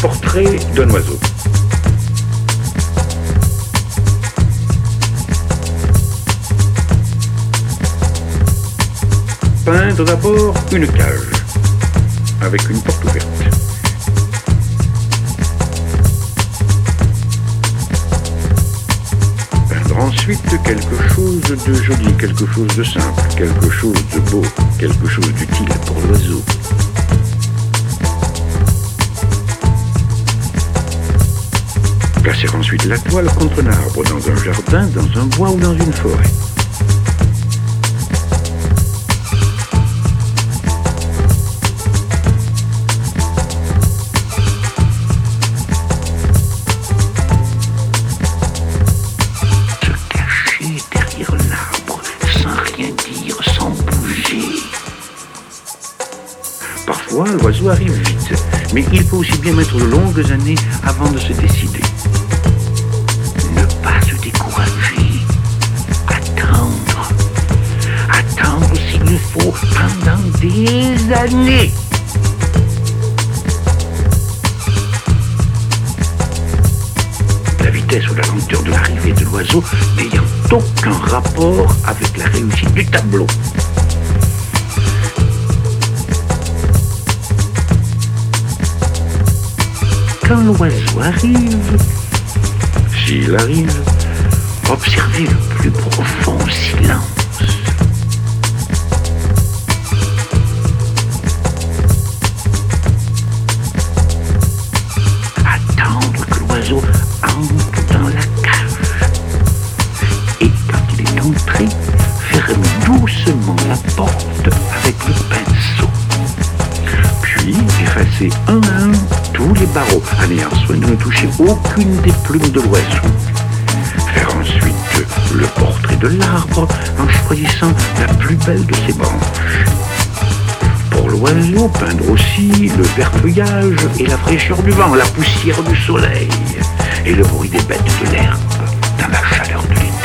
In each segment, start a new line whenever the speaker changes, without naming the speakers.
Portrait d'un oiseau. Peindre d'abord une cage avec une porte ouverte. Peindre ensuite quelque chose de joli, quelque chose de simple, quelque chose de beau, quelque chose d'utile pour l'oiseau. Placer ensuite la toile contre un arbre, dans un jardin, dans un bois ou dans une forêt. Parfois, l'oiseau arrive vite, mais il peut aussi bien mettre de longues années avant de se décider. Ne pas se décourager. Attendre. Attendre s'il faut pendant des années. La vitesse ou la lenteur de l'arrivée de l'oiseau n'ayant aucun rapport avec la réussite du tableau. Quand l'oiseau arrive, s'il arrive, observez le plus profond silence. Attendre que l'oiseau entre dans la cage. Et quand il est entré, fermez doucement la porte avec le pinceau. Puis effacez un à un tous les barreaux, en ayant soin de ne toucher aucune des plumes de l'oiseau. Faire ensuite le portrait de l'arbre en choisissant la plus belle de ses branches. Pour l'oiseau, peindre aussi le vert feuillage et la fraîcheur du vent, la poussière du soleil et le bruit des bêtes de l'herbe dans la chaleur de l'été.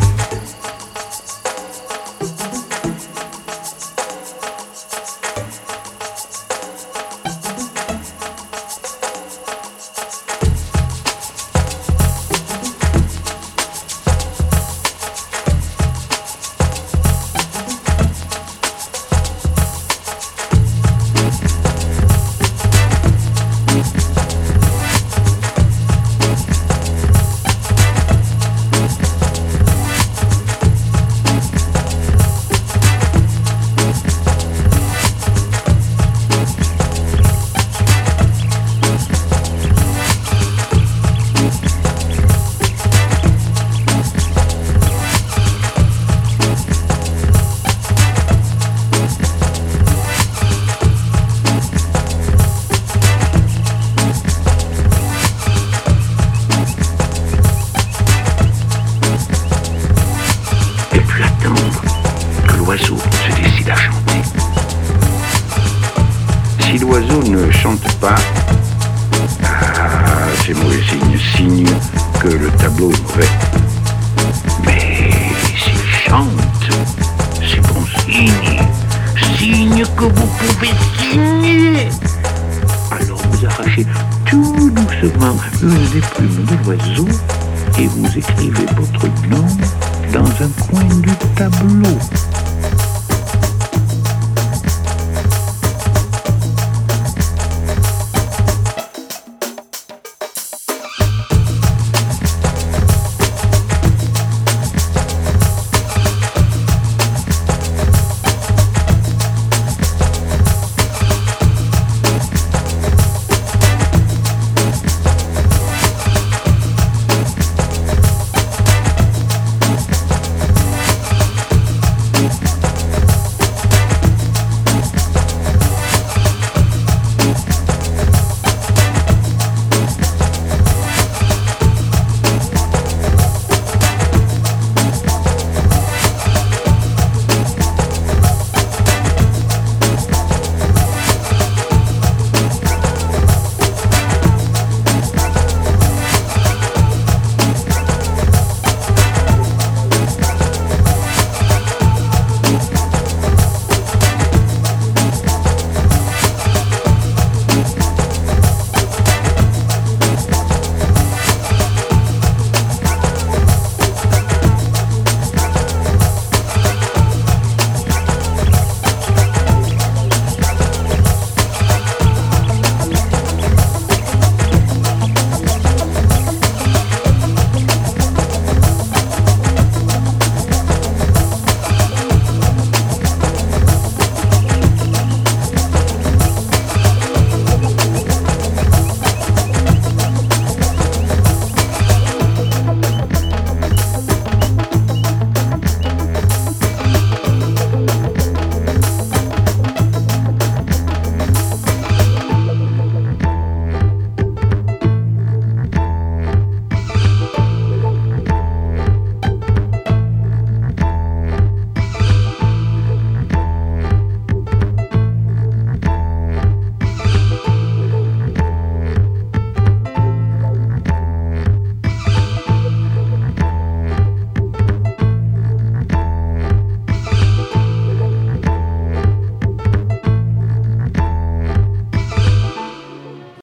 L'oiseau se décide à chanter. Si l'oiseau ne chante pas, c'est mauvais signe que le tableau est mauvais. Mais s'il chante, c'est bon signe que vous pouvez signer. Alors vous arrachez tout doucement une des plumes de l'oiseau et vous écrivez votre nom dans un coin du tableau.